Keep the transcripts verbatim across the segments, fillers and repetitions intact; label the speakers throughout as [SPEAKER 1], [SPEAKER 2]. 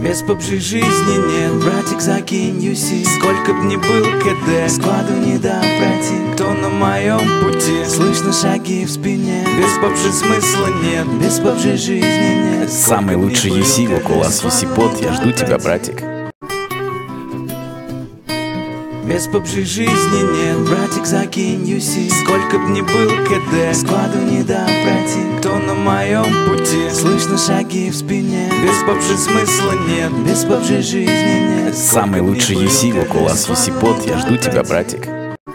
[SPEAKER 1] Без пабжи жизни нет, братик, закинь ю си. Сколько б ни был КД, складу не дам, братик. Кто на моем пути, слышно шаги в спине. Без пабжи смысла нет, без пабжи жизни нет.
[SPEAKER 2] Самый лучший ю си, Локулас ю си под, я жду тебя, братик.
[SPEAKER 1] Без пабжи жизни нет, братик, закинь ю си. Сколько б ни был КД, складу не дам, братик. Кто на моем пути, слышно шаги в спине. Без пабжи смысла нет, без пабжи жизни нет.
[SPEAKER 2] Самый лучший ю си, Локулас ю си под, я жду тебя, братик.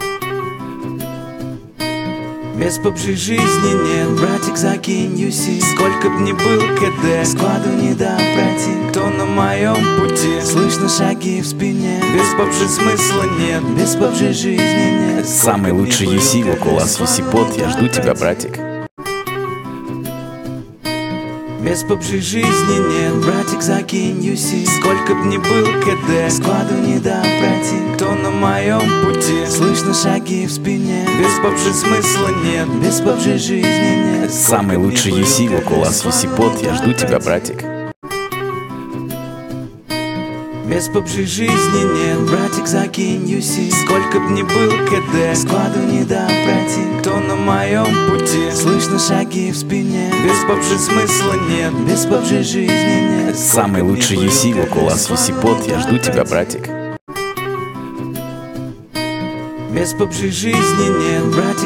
[SPEAKER 1] Без пабжи жизни нет, братик, закинь ю си. Сколько б ни был КД, складу не дам, братик. Кто на моем пути, слышно шаги в спине. Без пабжи смысла нет, без пабжи жизни нет.
[SPEAKER 2] Самый лучший ю си, Локулас ю си под, я жду тебя, братик.
[SPEAKER 1] Без пабжи жизни нет, братик, закинь ю си. Сколько б ни был КД, складу не дам, братик. Кто на моем пути, слышно шаги в спине. Без пабжи смысла нет, без пабжи жизни нет.
[SPEAKER 2] Самый лучший ю си, Локулас ю си под, я жду тебя, братик.
[SPEAKER 1] Без пабжи жизни нет, братик, закинь ю си. Сколько б ни был КД, складу не дам, братик. Кто на моем пути, слышно шаги в спине. Без пабжи смысла нет, без пабжи жизни нет.
[SPEAKER 2] Самый лучший ю си, Локулас ю си под, я жду тебя, братик.
[SPEAKER 1] Без пабжи жизни нет, братик,